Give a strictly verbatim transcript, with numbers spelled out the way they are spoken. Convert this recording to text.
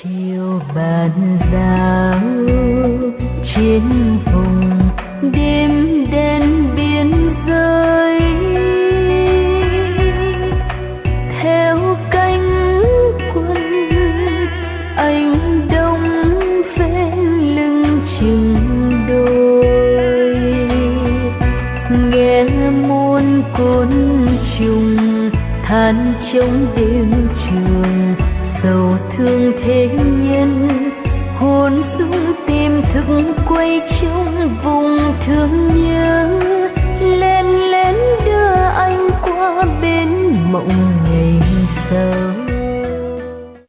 chiều bàn giao trên vùng đêm đen biên giới, theo cánh quân anh đông vẽ lưng chừng đôi, nghe muôn côn trùng than trong đêm trường, sầu thương thế